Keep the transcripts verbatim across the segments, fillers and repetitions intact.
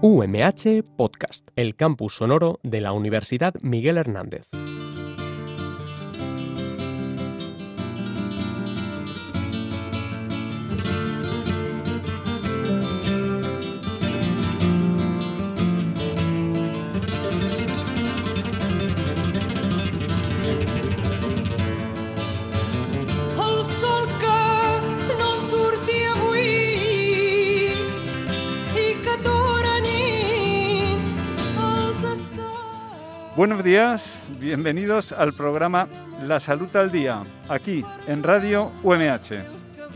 U M H Podcast, el campus sonoro de la Universidad Miguel Hernández. Buenos días, bienvenidos al programa La Salud al Día, aquí en Radio U M H.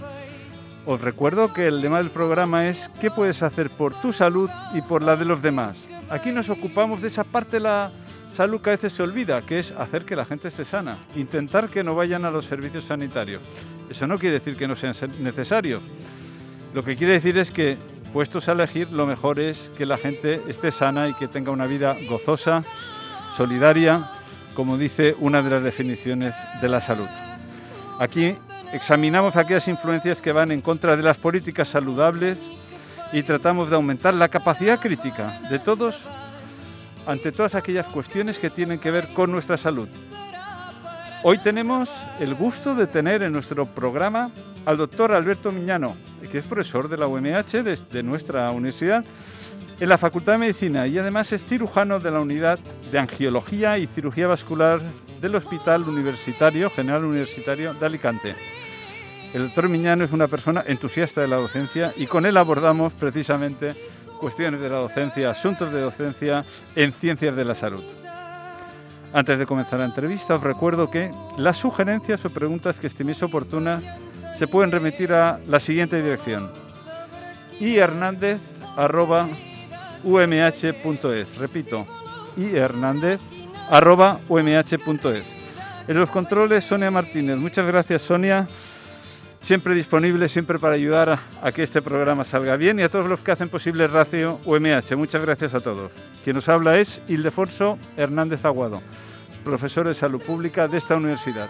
Os recuerdo que el lema del programa es ¿qué puedes hacer por tu salud y por la de los demás? Aquí nos ocupamos de esa parte de la salud que a veces se olvida, que es hacer que la gente esté sana, intentar que no vayan a los servicios sanitarios. Eso no quiere decir que no sean necesarios. Lo que quiere decir es que, puestos a elegir, lo mejor es que la gente esté sana y que tenga una vida gozosa, solidaria, como dice una de las definiciones de la salud. Aquí examinamos aquellas influencias que van en contra de las políticas saludables y tratamos de aumentar la capacidad crítica de todos ante todas aquellas cuestiones que tienen que ver con nuestra salud. Hoy tenemos el gusto de tener en nuestro programa al doctor Alberto Miñano, que es profesor de la U M H de, de nuestra universidad, en la Facultad de Medicina, y además es cirujano de la Unidad de Angiología y Cirugía Vascular del Hospital Universitario, General Universitario de Alicante. El doctor Miñano es una persona entusiasta de la docencia y con él abordamos precisamente cuestiones de la docencia, asuntos de docencia en ciencias de la salud. Antes de comenzar la entrevista, os recuerdo que las sugerencias o preguntas que estiméis oportunas se pueden remitir a la siguiente dirección: ihernandez arroba u m h punto es. Repito, ihernandez arroba u m h punto es. En los controles, Sonia Martínez. Muchas gracias, Sonia. Siempre disponible, siempre para ayudar a, a que este programa salga bien, y a todos los que hacen posible Radio U M H. Muchas gracias a todos. Quien nos habla es Ildefonso Hernández Aguado, profesor de Salud Pública de esta universidad.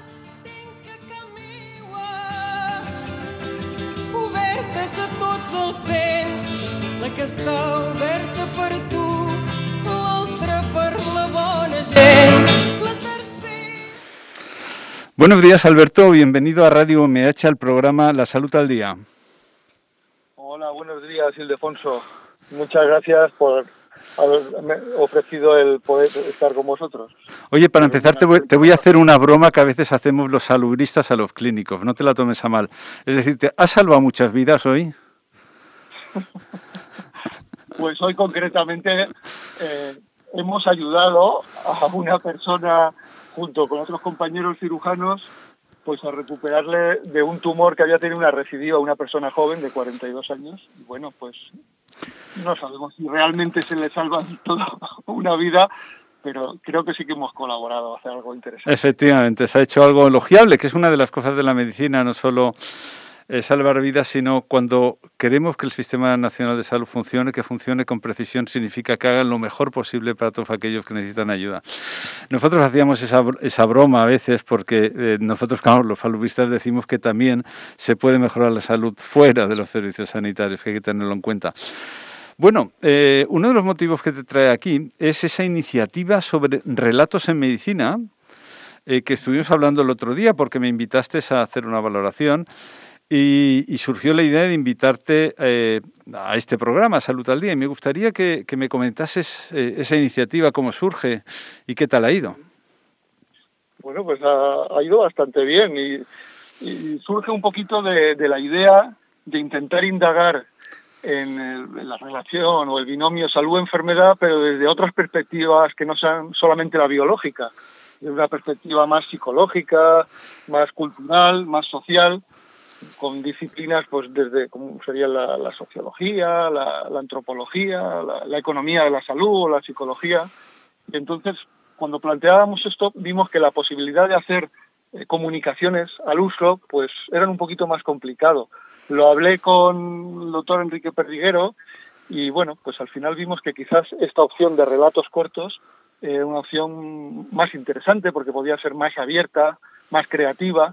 La que està oberta per tu, l'altra per la bona gent, la tercera... Buenos días, Alberto. Bienvenido a Radio U M H, al programa La Salud al Día. Hola, buenos días, Ildefonso. Muchas gracias por haberme ofrecido el poder estar con vosotros. Oye, para empezar te voy, te voy a hacer una broma que a veces hacemos los saludistas a los clínicos. No te la tomes a mal. Es decir, ¿te has salvado muchas vidas hoy? Pues hoy concretamente eh, hemos ayudado a una persona, junto con otros compañeros cirujanos, pues a recuperarle de un tumor que había tenido una recidiva, una persona joven de cuarenta y dos años. Y bueno, pues no sabemos si realmente se le salva toda una vida, pero creo que sí que hemos colaborado a hacer algo interesante. Efectivamente, se ha hecho algo elogiable, que es una de las cosas de la medicina, no solo Eh, salvar vidas, sino cuando queremos que el Sistema Nacional de Salud funcione, que funcione con precisión, significa que hagan lo mejor posible para todos aquellos que necesitan ayuda. Nosotros hacíamos esa, esa broma a veces porque eh, nosotros, claro, los saludistas decimos que también se puede mejorar la salud fuera de los servicios sanitarios, que hay que tenerlo en cuenta. Bueno, eh, uno de los motivos que te trae aquí es esa iniciativa sobre relatos en medicina, eh, que estuvimos hablando el otro día porque me invitaste a hacer una valoración. Y, y surgió la idea de invitarte eh, a este programa, Salud al Día, y me gustaría que, que me comentases eh, esa iniciativa, cómo surge y qué tal ha ido. Bueno, pues ha, ha ido bastante bien y, y surge un poquito de, de la idea de intentar indagar en, el, en la relación o el binomio salud-enfermedad, pero desde otras perspectivas que no sean solamente la biológica, desde una perspectiva más psicológica, más cultural, más social, con disciplinas pues desde como sería la, la sociología, la, la antropología, la, la economía de la salud o la psicología. Y entonces, cuando planteábamos esto, vimos que la posibilidad de hacer eh, comunicaciones al uso pues eran un poquito más complicado. Lo hablé con el doctor Enrique Perdiguero y bueno, pues al final vimos que quizás esta opción de relatos cortos era eh, una opción más interesante porque podía ser más abierta, más creativa,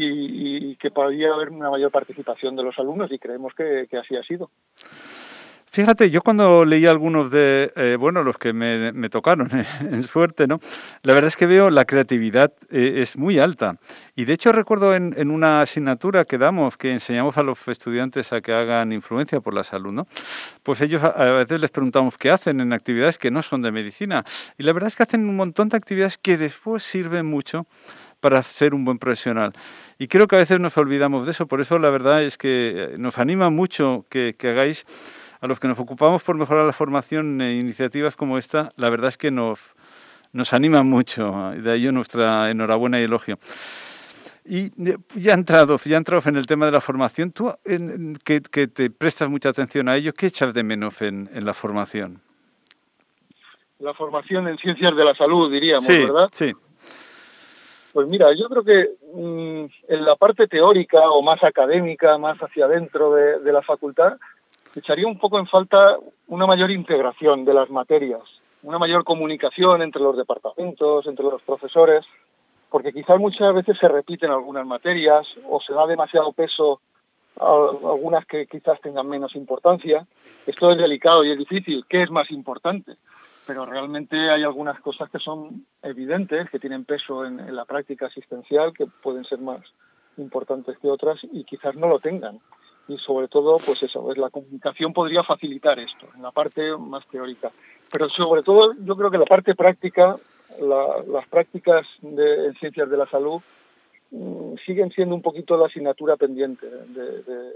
y, y que podría haber una mayor participación de los alumnos, y creemos que, que así ha sido. Fíjate, yo cuando leí algunos de, eh, bueno, los que me, me tocaron eh, en suerte, ¿no? La verdad es que veo la creatividad eh, es muy alta. Y de hecho recuerdo en, en una asignatura que damos, que enseñamos a los estudiantes a que hagan influencia por la salud, ¿no? Pues ellos a, a veces les preguntamos qué hacen en actividades que no son de medicina. Y la verdad es que hacen un montón de actividades que después sirven mucho para ser un buen profesional. Y creo que a veces nos olvidamos de eso. Por eso la verdad es que nos anima mucho que, que hagáis, a los que nos ocupamos por mejorar la formación, eh, iniciativas como esta, la verdad es que nos, nos anima mucho. De ello nuestra enhorabuena y elogio. Y ya entrado, ya entrado en el tema de la formación, tú en, en, que, que te prestas mucha atención a ello, ¿qué echas de menos en, en la formación? La formación en ciencias de la salud, diríamos, sí, ¿verdad? Sí. Pues mira, yo creo que mmm, en la parte teórica o más académica, más hacia adentro de, de la facultad, echaría un poco en falta una mayor integración de las materias, una mayor comunicación entre los departamentos, entre los profesores, porque quizás muchas veces se repiten algunas materias o se da demasiado peso a algunas que quizás tengan menos importancia. Esto es delicado y es difícil. ¿Qué es más importante? Pero realmente hay algunas cosas que son evidentes, que tienen peso en, en la práctica asistencial, que pueden ser más importantes que otras y quizás no lo tengan. Y sobre todo, pues eso, es la comunicación podría facilitar esto, en la parte más teórica. Pero sobre todo, yo creo que la parte práctica, la, las prácticas de, en ciencias de la salud, mmm, siguen siendo un poquito la asignatura pendiente de, de,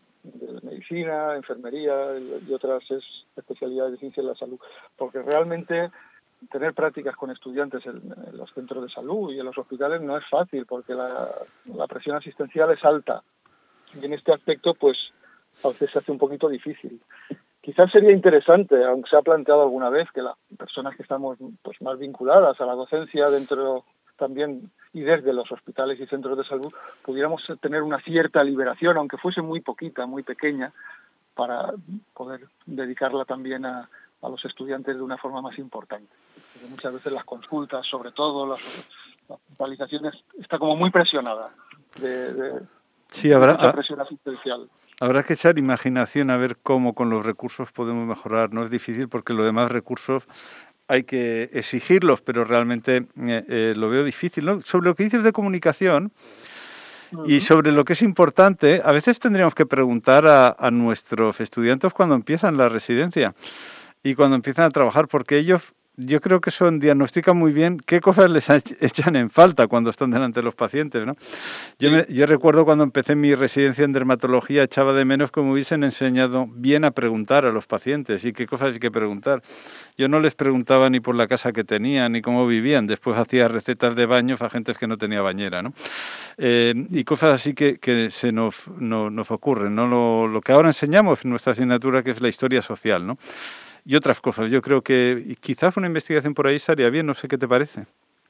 de medicina, enfermería y otras especialidades de ciencias de la salud. Porque realmente tener prácticas con estudiantes en, en los centros de salud y en los hospitales no es fácil, porque la, la presión asistencial es alta. Y en este aspecto, pues, a veces se hace un poquito difícil. Quizás sería interesante, aunque se ha planteado alguna vez, que las personas que estamos pues, más vinculadas a la docencia dentro también y desde los hospitales y centros de salud, pudiéramos tener una cierta liberación, aunque fuese muy poquita, muy pequeña, para poder dedicarla también a, a los estudiantes de una forma más importante. Porque muchas veces las consultas, sobre todo las, las hospitalizaciones, está como muy presionada de... de Sí, habrá, mucha presión asistencial. Habrá que echar imaginación a ver cómo con los recursos podemos mejorar. No es difícil porque los demás recursos hay que exigirlos, pero realmente eh, eh, lo veo difícil, ¿no? Sobre lo que dices de comunicación uh-huh. y sobre lo que es importante, a veces tendríamos que preguntar a, a nuestros estudiantes cuando empiezan la residencia y cuando empiezan a trabajar, porque ellos... Yo creo que son diagnostican muy bien qué cosas les echan en falta cuando están delante de los pacientes, ¿no? Yo, me, yo recuerdo cuando empecé mi residencia en dermatología, echaba de menos que me hubiesen enseñado bien a preguntar a los pacientes y qué cosas hay que preguntar. Yo no les preguntaba ni por la casa que tenían ni cómo vivían. Después hacía recetas de baños a gentes que no tenía bañera, ¿no? Eh, y cosas así que, que se nos, no, nos ocurren, ¿no? Lo, lo que ahora enseñamos en nuestra asignatura, que es la historia social, ¿no? Y otras cosas. Yo creo que quizás una investigación por ahí estaría bien, no sé qué te parece.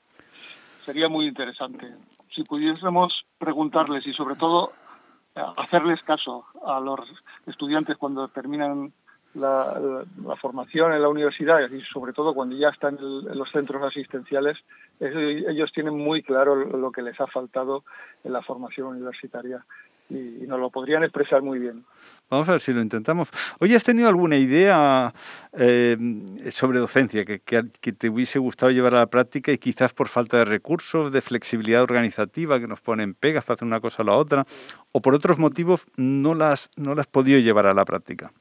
Sería muy interesante. Si pudiésemos preguntarles y sobre todo hacerles caso a los estudiantes cuando terminan la, la, la formación en la universidad y sobre todo cuando ya están en, el, en los centros asistenciales, ellos tienen muy claro lo que les ha faltado en la formación universitaria y, y nos lo podrían expresar muy bien. Vamos a ver si lo intentamos. Oye, ¿has tenido alguna idea eh, sobre docencia que, que, que te hubiese gustado llevar a la práctica y quizás por falta de recursos, de flexibilidad organizativa, que nos ponen pegas para hacer una cosa o la otra, o por otros motivos no las, no las has podido llevar a la práctica?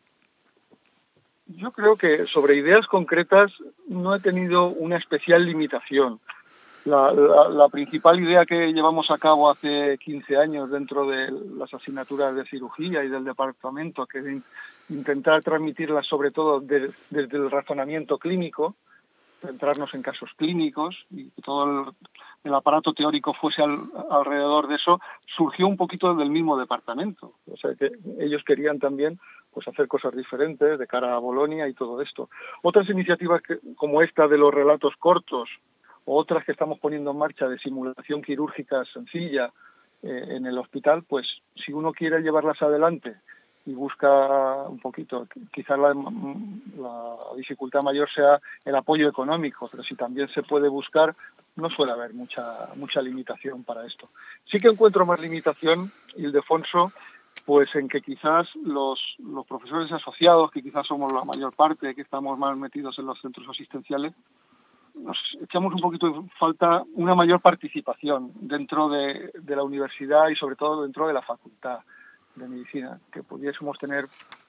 Yo creo que sobre ideas concretas no he tenido una especial limitación. La, la, la principal idea que llevamos a cabo hace quince años dentro de las asignaturas de cirugía y del departamento, que es intentar transmitirlas sobre todo de, desde el razonamiento clínico, centrarnos en casos clínicos y que todo el, el aparato teórico fuese al, alrededor de eso, surgió un poquito del mismo departamento. O sea que ellos querían también pues hacer cosas diferentes de cara a Bolonia y todo esto. Otras iniciativas que, como esta de los relatos cortos, otras que estamos poniendo en marcha de simulación quirúrgica sencilla eh, en el hospital, pues si uno quiere llevarlas adelante y busca un poquito, quizás la, la dificultad mayor sea el apoyo económico, pero si también se puede buscar, no suele haber mucha mucha limitación para esto. Sí que encuentro más limitación, Ildefonso, Pues en que quizás los, los profesores asociados, que quizás somos la mayor parte, que estamos más metidos en los centros asistenciales, nos echamos un poquito en falta una mayor participación dentro de, de la universidad y sobre todo dentro de la facultad de medicina, que pudiésemos tener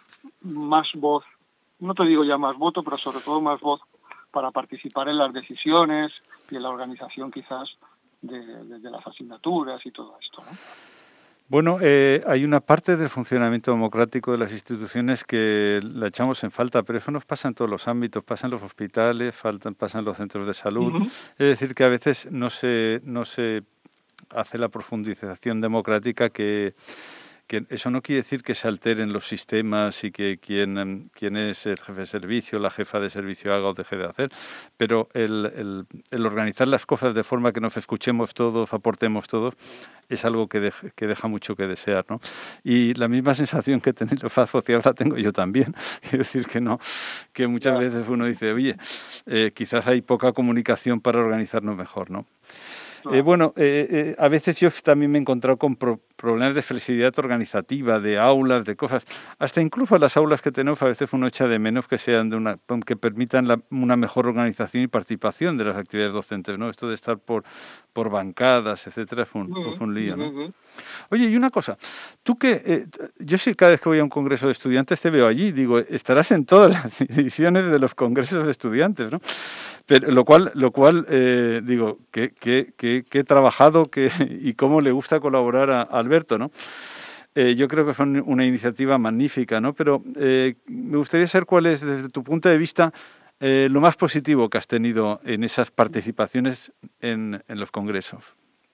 más voz, no te digo ya más voto, pero sobre todo más voz para participar en las decisiones y en la organización quizás de, de, de las asignaturas y todo esto, ¿no? Bueno, eh, hay una parte del funcionamiento democrático de las instituciones que la echamos en falta, pero eso nos pasa en todos los ámbitos, pasa en los hospitales, faltan, pasa en los centros de salud. Uh-huh. Es decir, que a veces no se, no se hace la profundización democrática que... que eso no quiere decir que se alteren los sistemas y que quien, quien es el jefe de servicio, la jefa de servicio haga o deje de hacer, pero el, el, el organizar las cosas de forma que nos escuchemos todos, aportemos todos, es algo que, de, que deja mucho que desear, ¿no? Y la misma sensación que tenéis los asociados la tengo yo también. Quiero decir que no, que muchas yeah. veces uno dice, oye, eh, quizás hay poca comunicación para organizarnos mejor, ¿no? Eh, bueno, eh, eh, a veces yo también me he encontrado con pro- problemas de flexibilidad organizativa, de aulas, de cosas. Hasta incluso las aulas que tenemos a veces uno echa de menos que sean de una, que permitan la, una mejor organización y participación de las actividades docentes, ¿no? Esto de estar por, por bancadas, etcétera, fue un, uh-huh, fue un lío, ¿no? Uh-huh. Oye, y una cosa, tú que, eh, yo sí cada vez que voy a un congreso de estudiantes te veo allí, digo, estarás en todas las ediciones de los congresos de estudiantes, ¿no? Pero, lo cual, lo cual eh, digo, que, que, que, que he trabajado que, y cómo le gusta colaborar a, a Alberto, ¿no? Eh, yo creo que son una iniciativa magnífica, ¿no? Pero eh, me gustaría saber cuál es, desde tu punto de vista, eh, lo más positivo que has tenido en esas participaciones en, en los congresos.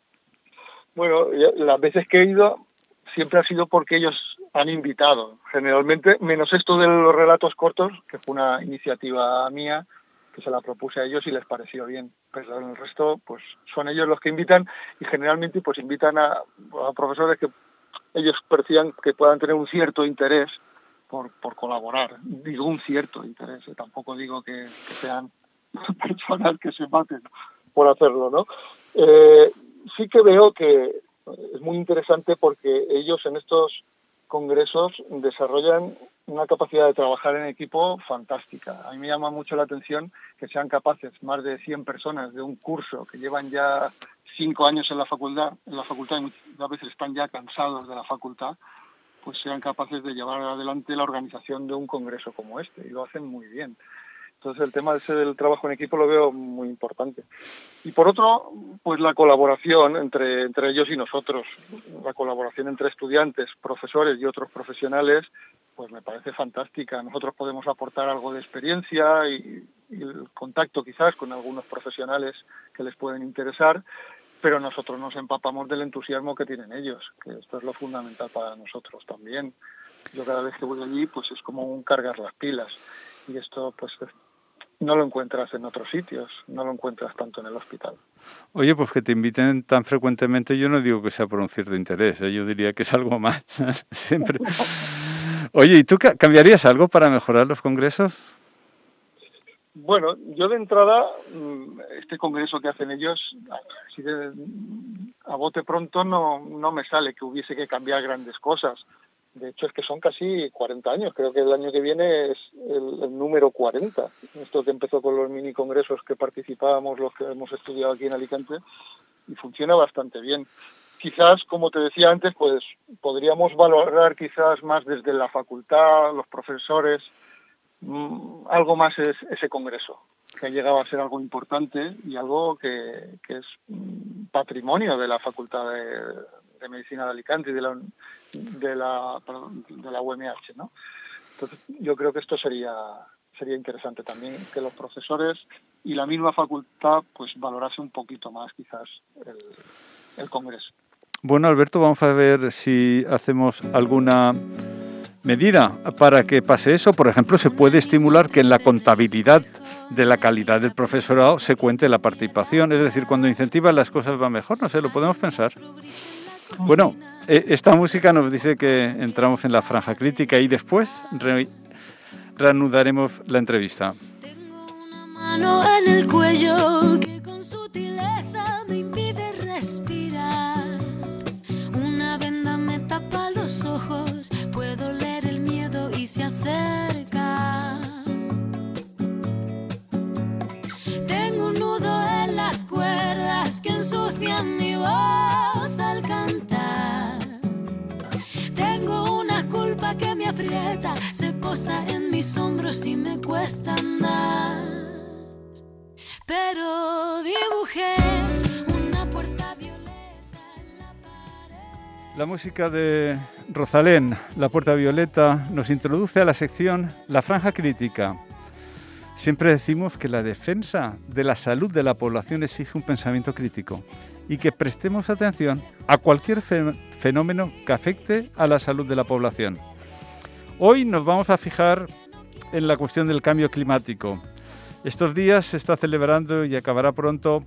Bueno, las veces que he ido siempre ha sido porque ellos han invitado, generalmente, menos esto de los relatos cortos, que fue una iniciativa mía, que se la propuse a ellos y les pareció bien. Pero el resto, pues son ellos los que invitan y generalmente pues invitan a, a profesores que ellos perciban que puedan tener un cierto interés por, por colaborar. Digo un cierto interés, tampoco digo que, que sean personas que se maten por hacerlo, ¿no? Eh, sí que veo que es muy interesante porque ellos en estos congresos desarrollan una capacidad de trabajar en equipo fantástica. A mí me llama mucho la atención que sean capaces, más de cien personas de un curso que llevan ya cinco años en la facultad, en la facultad y muchas veces están ya cansados de la facultad, pues sean capaces de llevar adelante la organización de un congreso como este, y lo hacen muy bien. Entonces el tema ese del trabajo en equipo lo veo muy importante. Y por otro, pues la colaboración entre, entre ellos y nosotros, la colaboración entre estudiantes, profesores y otros profesionales, pues me parece fantástica. Nosotros podemos aportar algo de experiencia y, y el contacto quizás con algunos profesionales que les pueden interesar, pero nosotros nos empapamos del entusiasmo que tienen ellos, que esto es lo fundamental para nosotros también. Yo cada vez que voy allí, pues es como un cargar las pilas. Y esto, pues, no lo encuentras en otros sitios, no lo encuentras tanto en el hospital. Oye, pues que te inviten tan frecuentemente, yo no digo que sea por un cierto interés, ¿eh? Yo diría que es algo más, siempre. Oye, ¿y tú cambiarías algo para mejorar los congresos? Bueno, yo de entrada, este congreso que hacen ellos, así de, a bote pronto no, no me sale que hubiese que cambiar grandes cosas. De hecho, es que son casi cuarenta años. Creo que el año que viene es el, el número cuarenta. Esto que empezó con los mini congresos que participábamos, los que hemos estudiado aquí en Alicante, y funciona bastante bien. Quizás, como te decía antes, pues podríamos valorar quizás más desde la facultad, los profesores, mmm, algo más es ese congreso, que ha llegado a ser algo importante y algo que, que es patrimonio de la Facultad de, de Medicina de Alicante y de la de la perdón, de la U M H, ¿no? Entonces yo creo que esto sería sería interesante también, que los profesores y la misma facultad pues valorase un poquito más quizás el, el congreso. Bueno, Alberto, vamos a ver si hacemos alguna medida para que pase eso. Por ejemplo, se puede estimular que en la contabilidad de la calidad del profesorado se cuente la participación, es decir, cuando incentivan las cosas va mejor, no sé, lo podemos pensar. Bueno, esta música nos dice que entramos en la franja crítica y después re- reanudaremos la entrevista. Tengo una mano en el cuello que con sutileza me impide respirar. Una venda me tapa los ojos se acerca. Tengo un nudo en las cuerdas que ensucian mi voz al cantar. Tengo una culpa que me aprieta, se posa en mis hombros y me cuesta andar. Pero dibujé una puerta violeta en la pared. La música de Rosalén, La Puerta Violeta, nos introduce a la sección La Franja Crítica. Siempre decimos que la defensa de la salud de la población exige un pensamiento crítico y que prestemos atención a cualquier fenómeno que afecte a la salud de la población. Hoy nos vamos a fijar en la cuestión del cambio climático. Estos días se está celebrando y acabará pronto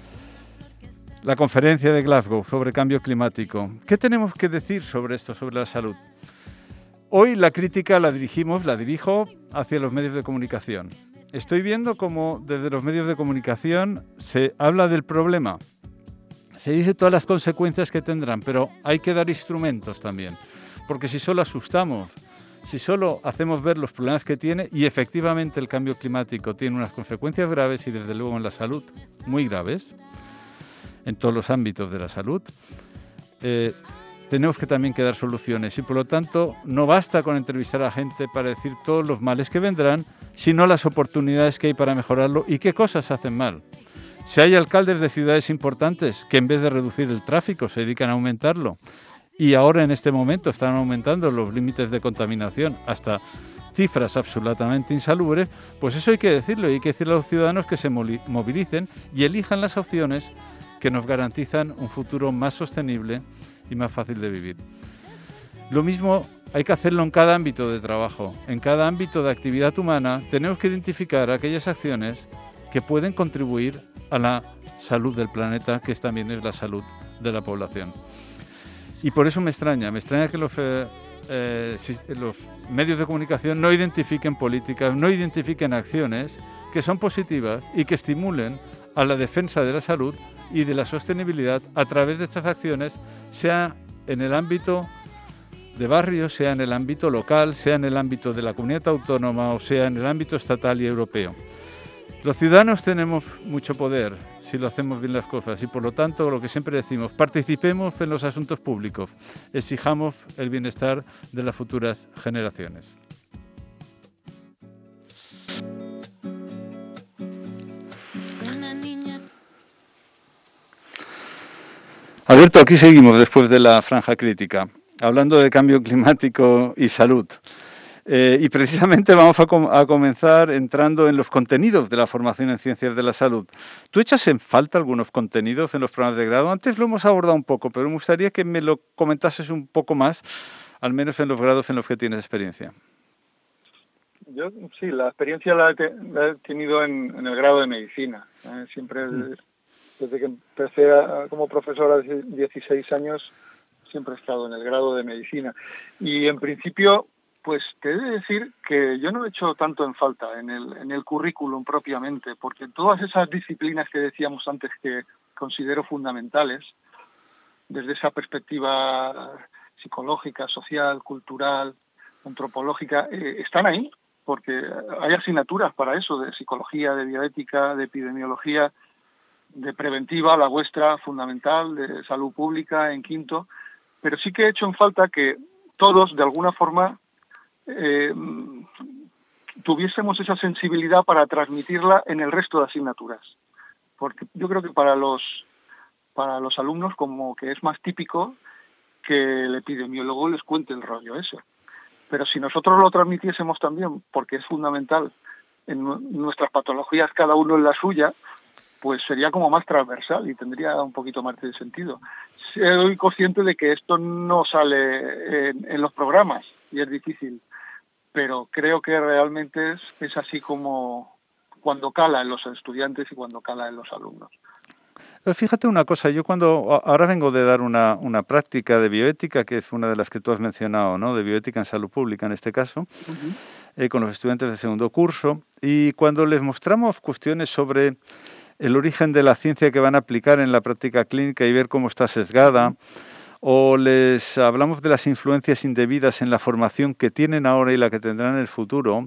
la conferencia de Glasgow sobre cambio climático. ¿Qué tenemos que decir sobre esto, sobre la salud? Hoy la crítica la dirigimos, la dirijo hacia los medios de comunicación. Estoy viendo cómo desde los medios de comunicación se habla del problema. Se dice todas las consecuencias que tendrán, pero hay que dar instrumentos también. Porque si solo asustamos, si solo hacemos ver los problemas que tiene, y efectivamente el cambio climático tiene unas consecuencias graves y desde luego en la salud muy graves, en todos los ámbitos de la salud, eh, tenemos que también que dar soluciones y por lo tanto no basta con entrevistar a gente para decir todos los males que vendrán, sino las oportunidades que hay para mejorarlo y qué cosas se hacen mal. Si hay alcaldes de ciudades importantes que en vez de reducir el tráfico se dedican a aumentarlo y ahora en este momento están aumentando los límites de contaminación hasta cifras absolutamente insalubres, pues eso hay que decirlo y hay que decirle a los ciudadanos que se movilicen y elijan las opciones que nos garantizan un futuro más sostenible y más fácil de vivir. Lo mismo hay que hacerlo en cada ámbito de trabajo, en cada ámbito de actividad humana. Tenemos que identificar aquellas acciones que pueden contribuir a la salud del planeta, que también es la salud de la población. Y por eso me extraña, me extraña que los, eh, eh, si, los medios de comunicación no identifiquen políticas, no identifiquen acciones que son positivas y que estimulen a la defensa de la salud y de la sostenibilidad a través de estas acciones, sea en el ámbito de barrio, sea en el ámbito local, sea en el ámbito de la comunidad autónoma o sea en el ámbito estatal y europeo. Los ciudadanos tenemos mucho poder si lo hacemos bien las cosas y por lo tanto lo que siempre decimos, participemos en los asuntos públicos, exijamos el bienestar de las futuras generaciones. Alberto, aquí seguimos después de la franja crítica, hablando de cambio climático y salud. Eh, y precisamente vamos a, com- a comenzar entrando en los contenidos de la formación en ciencias de la salud. ¿Tú echas en falta algunos contenidos en los programas de grado? Antes lo hemos abordado un poco, pero me gustaría que me lo comentases un poco más, al menos en los grados en los que tienes experiencia. Yo sí, la experiencia la he, te- la he tenido en, en el grado de medicina. ¿eh? Siempre, mm. desde que empecé a, como profesor hace dieciséis años, siempre he estado en el grado de medicina. Y en principio, pues te he de decir que yo no he hecho tanto en falta en el, en el currículum propiamente, porque todas esas disciplinas que decíamos antes que considero fundamentales, desde esa perspectiva psicológica, social, cultural, antropológica, eh, están ahí, porque hay asignaturas para eso, de psicología, de bioética, de epidemiología, de preventiva, la vuestra, fundamental, de salud pública en quinto, pero sí que he hecho en falta que todos, de alguna forma, eh, tuviésemos esa sensibilidad para transmitirla en el resto de asignaturas. Porque yo creo que para los, para los alumnos como que es más típico que el epidemiólogo les cuente el rollo ese. Pero si nosotros lo transmitiésemos también, porque es fundamental en nuestras patologías, cada uno en la suya, pues sería como más transversal y tendría un poquito más de sentido. Soy consciente de que esto no sale en, en los programas y es difícil, pero creo que realmente es, es así como cuando cala en los estudiantes y cuando cala en los alumnos. Fíjate una cosa, yo cuando ahora vengo de dar una, una práctica de bioética, que es una de las que tú has mencionado, ¿no? De bioética en salud pública en este caso, uh-huh. eh, con los estudiantes de segundo curso, y cuando les mostramos cuestiones sobre el origen de la ciencia que van a aplicar en la práctica clínica y ver cómo está sesgada, o les hablamos de las influencias indebidas en la formación que tienen ahora y la que tendrán en el futuro,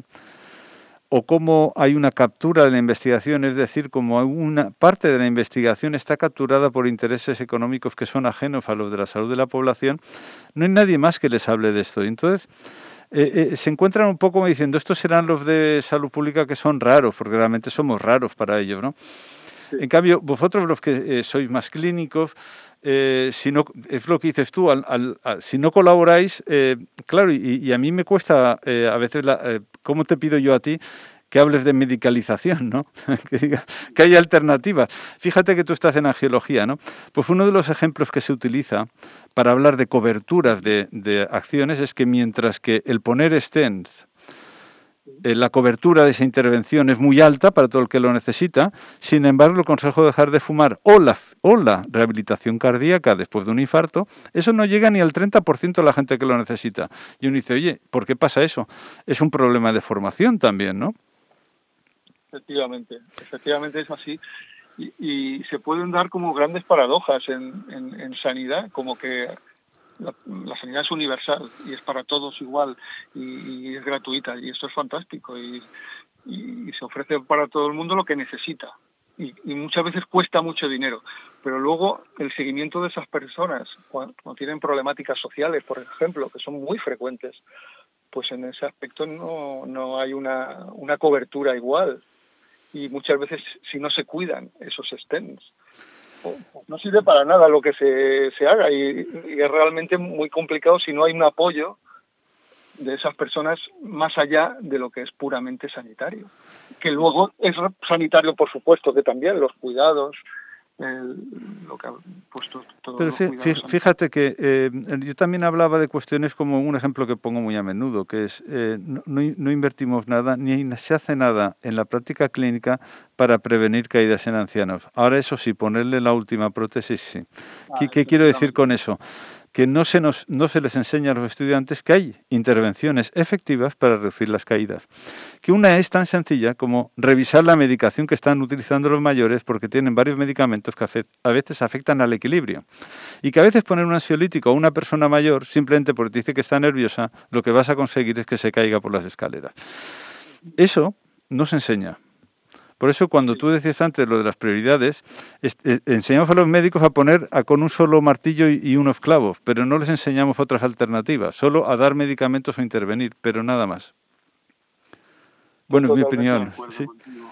o cómo hay una captura de la investigación, es decir, como una parte de la investigación está capturada por intereses económicos que son ajenos a los de la salud de la población, no hay nadie más que les hable de esto. Entonces, eh, eh, se encuentran un poco diciendo, estos serán los de salud pública que son raros, porque realmente somos raros para ellos, ¿no? Sí. En cambio, vosotros los que eh, sois más clínicos, eh, si no, es lo que dices tú, al, al, al, si no colaboráis, eh, claro, y, y a mí me cuesta eh, a veces, la, eh, ¿cómo te pido yo a ti que hables de medicalización, ¿no? que, diga, que hay alternativas? Fíjate que tú estás en angiología, ¿no? Pues uno de los ejemplos que se utiliza para hablar de coberturas de, de acciones es que mientras que el poner stents, eh, la cobertura de esa intervención es muy alta para todo el que lo necesita, sin embargo el consejo de dejar de fumar o la, o la rehabilitación cardíaca después de un infarto, eso no llega ni al treinta por ciento de la gente que lo necesita. Y uno dice, oye, ¿por qué pasa eso? Es un problema de formación también, ¿no? Efectivamente, efectivamente es así. Y, y se pueden dar como grandes paradojas en, en, en sanidad, como que la, la sanidad es universal y es para todos igual y, y es gratuita, y esto es fantástico, y, y, y se ofrece para todo el mundo lo que necesita. Y, y muchas veces cuesta mucho dinero, pero luego el seguimiento de esas personas, cuando, cuando tienen problemáticas sociales, por ejemplo, que son muy frecuentes, pues en ese aspecto no, no hay una, una cobertura igual. Y muchas veces, si no se cuidan esos stents, no sirve para nada lo que se, se haga, y, y es realmente muy complicado si no hay un apoyo de esas personas más allá de lo que es puramente sanitario. Que luego es sanitario, por supuesto, que también los cuidados, el, lo que ha puesto todo. Pero fíjate, fíjate que eh, yo también hablaba de cuestiones como un ejemplo que pongo muy a menudo, que es eh, no, no invertimos nada ni se hace nada en la práctica clínica para prevenir caídas en ancianos. Ahora eso sí, ponerle la última prótesis, sí. Ah, ¿Qué, ¿qué quiero decir con eso? Que no se, nos, no se les enseña a los estudiantes que hay intervenciones efectivas para reducir las caídas. Que una es tan sencilla como revisar la medicación que están utilizando los mayores, porque tienen varios medicamentos que afect, a veces afectan al equilibrio. Y que a veces poner un ansiolítico a una persona mayor, simplemente porque te dice que está nerviosa, lo que vas a conseguir es que se caiga por las escaleras. Eso no se enseña. Por eso, cuando tú decías antes lo de las prioridades, es, eh, enseñamos a los médicos a poner a, con un solo martillo y, y unos clavos, pero no les enseñamos otras alternativas, solo a dar medicamentos o intervenir, pero nada más. Bueno, es mi opinión. ¿Sí?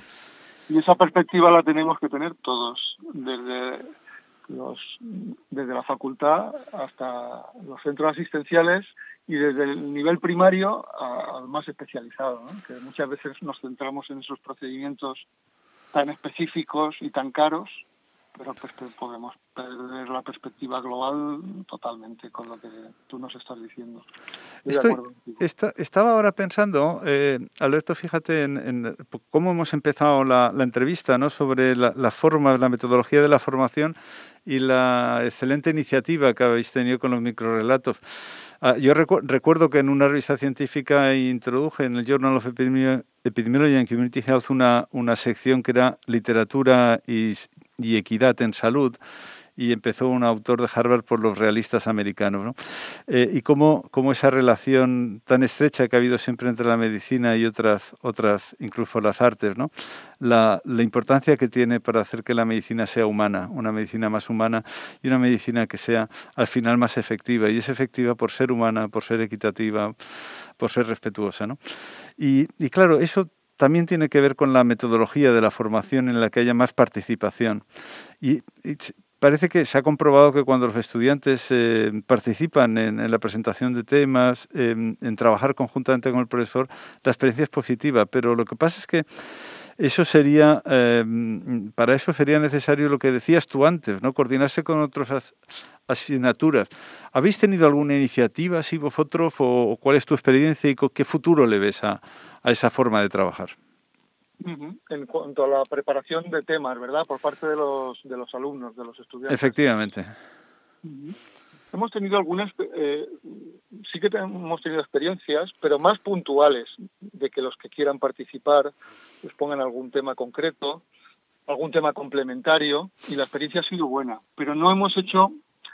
Y esa perspectiva la tenemos que tener todos, desde, los, desde la facultad hasta los centros asistenciales y desde el nivel primario al más especializado, ¿no? Que muchas veces nos centramos en esos procedimientos tan específicos y tan caros, pero pues podemos perder la perspectiva global totalmente con lo que tú nos estás diciendo. Estoy, Estoy esta, estaba ahora pensando, eh, Alberto, fíjate en, en cómo hemos empezado la, la entrevista, ¿no? Sobre la, la forma, la metodología de la formación y la excelente iniciativa que habéis tenido con los microrelatos. Ah, yo recu recuerdo que en una revista científica introduje en el Journal of Epidemi Epidemiology and Community Health una, una sección que era literatura y, y equidad en salud, y empezó un autor de Harvard por los realistas americanos, ¿no? Eh, y cómo, cómo esa relación tan estrecha que ha habido siempre entre la medicina y otras, otras incluso las artes, ¿no? La, la importancia que tiene para hacer que la medicina sea humana, una medicina más humana y una medicina que sea al final más efectiva. Y es efectiva por ser humana, por ser equitativa, por ser respetuosa, ¿no? Y, y claro, eso también tiene que ver con la metodología de la formación en la que haya más participación. Y, y parece que se ha comprobado que cuando los estudiantes eh, participan en, en la presentación de temas, eh, en trabajar conjuntamente con el profesor, la experiencia es positiva. Pero lo que pasa es que eso sería, eh, para eso sería necesario lo que decías tú antes, ¿no? Coordinarse con otras as asignaturas. ¿Habéis tenido alguna iniciativa así vosotros, o, o cuál es tu experiencia y qué futuro le ves a, a esa forma de trabajar? Uh-huh. En cuanto a la preparación de temas, ¿verdad? Por parte de los, de los alumnos, de los estudiantes. Efectivamente. Uh-huh. Hemos tenido algunas, eh, sí que hemos tenido experiencias, pero más puntuales, de que los que quieran participar pues pongan algún tema concreto, algún tema complementario, y la experiencia ha sido buena. Pero no hemos hecho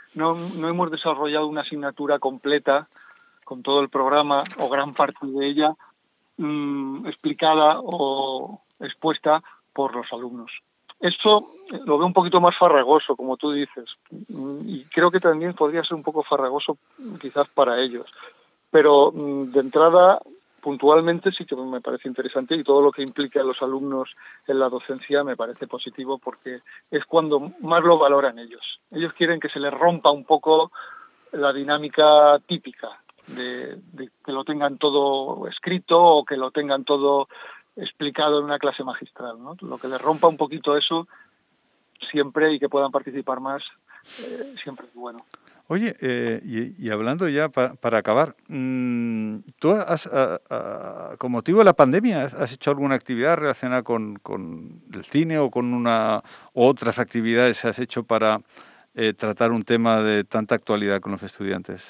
no, no hemos desarrollado una asignatura completa con todo el programa o gran parte de ella mmm, explicada o expuesta por los alumnos. Eso lo veo un poquito más farragoso, como tú dices, y creo que también podría ser un poco farragoso quizás para ellos. Pero de entrada, puntualmente sí que me parece interesante, y todo lo que implica a los alumnos en la docencia me parece positivo, porque es cuando más lo valoran ellos. Ellos quieren que se les rompa un poco la dinámica típica, de, de que lo tengan todo escrito o que lo tengan todo explicado en una clase magistral, ¿no? Lo que les rompa un poquito eso siempre y que puedan participar más, eh, siempre es bueno. Oye, eh, y, y hablando ya pa, para acabar, mmm, ¿tú has, a, a, con motivo de la pandemia, has hecho alguna actividad relacionada con, con el cine o con una o otras actividades has hecho para eh, tratar un tema de tanta actualidad con los estudiantes?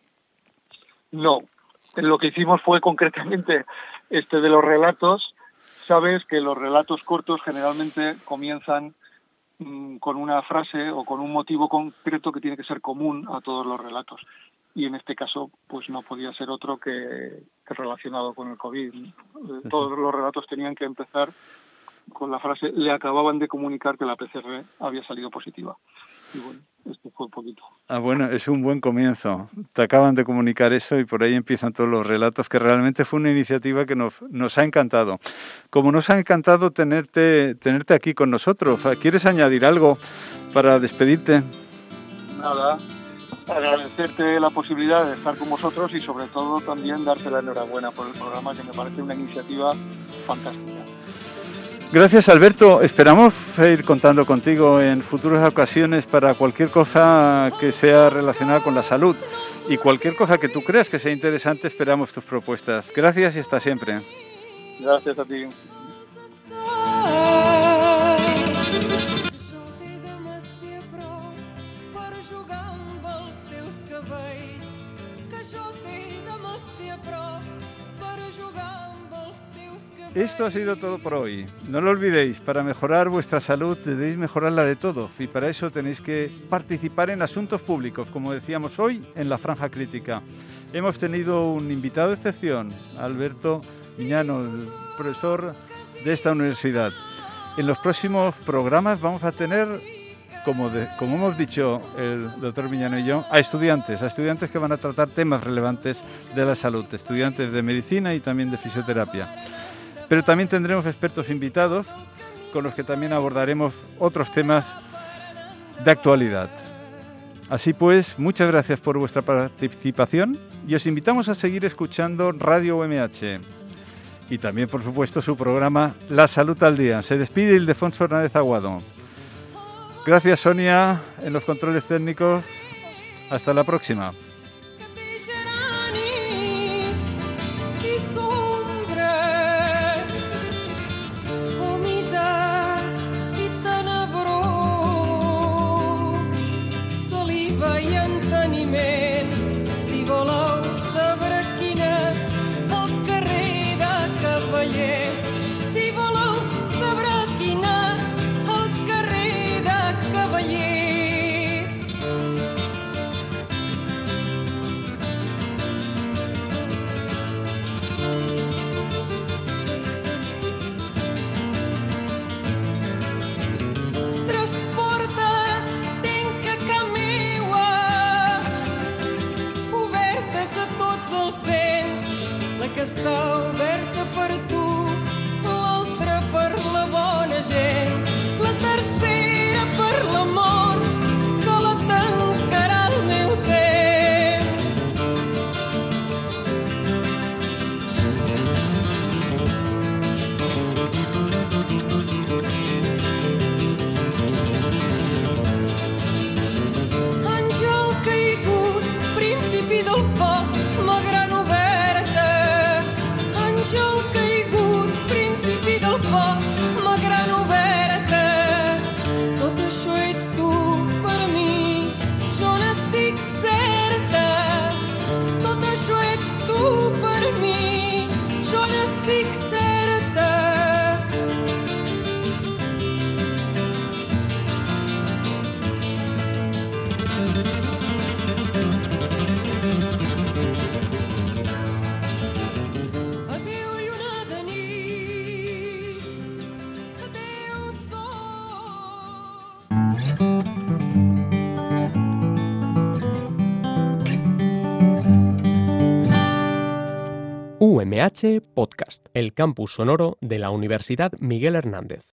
No, lo que hicimos fue concretamente este de los relatos. Sabes que los relatos cortos generalmente comienzan mmm, con una frase o con un motivo concreto que tiene que ser común a todos los relatos. Y en este caso, pues no podía ser otro que, que relacionado con el COVID. Todos los relatos tenían que empezar con la frase: le acababan de comunicar que la P C R había salido positiva. Y bueno, esto fue un poquito. Ah, bueno, es un buen comienzo. Te acaban de comunicar eso y por ahí empiezan todos los relatos, que realmente fue una iniciativa que nos, nos ha encantado. Como nos ha encantado tenerte, tenerte aquí con nosotros, ¿quieres añadir algo para despedirte? Nada, agradecerte la posibilidad de estar con vosotros y sobre todo también darte la enhorabuena por el programa, que me parece una iniciativa fantástica. Gracias, Alberto. Esperamos ir contando contigo en futuras ocasiones para cualquier cosa que sea relacionada con la salud y cualquier cosa que tú creas que sea interesante. Esperamos tus propuestas. Gracias y hasta siempre. Gracias a ti. Esto ha sido todo por hoy. No lo olvidéis, para mejorar vuestra salud debéis mejorar la de todos, y para eso tenéis que participar en asuntos públicos, como decíamos hoy en la Franja Crítica. Hemos tenido un invitado de excepción, Alberto Miñano, el profesor de esta universidad. En los próximos programas vamos a tener, como, de, como hemos dicho el doctor Miñano y yo, a estudiantes, a estudiantes que van a tratar temas relevantes de la salud, estudiantes de medicina y también de fisioterapia. Pero también tendremos expertos invitados con los que también abordaremos otros temas de actualidad. Así pues, muchas gracias por vuestra participación y os invitamos a seguir escuchando Radio U M H y también, por supuesto, su programa La Salud al Día. Se despide Ildefonso Hernández Aguado. Gracias, Sonia, en los controles técnicos. Hasta la próxima. Si voleu saber quin és el carrer de Cavallers, si voleu saber quin és el carrer de Cavallers. Tres portes tinc a casa meua, obertes a tots els vents. La que està oberta per tu, l'altra per la bona gent, la tercera per l'amor, que la tancarà el meu temps. Àngel caigut, principi del foc, ma gran oberta. Àngel caigut, principi del foc, ma gran oberta. Tot això ets tu per mi, jo n'estic certa. Tot això ets tu per mi, jo n'estic certa. Thank you. U M H Podcast, el campus sonoro de la Universidad Miguel Hernández.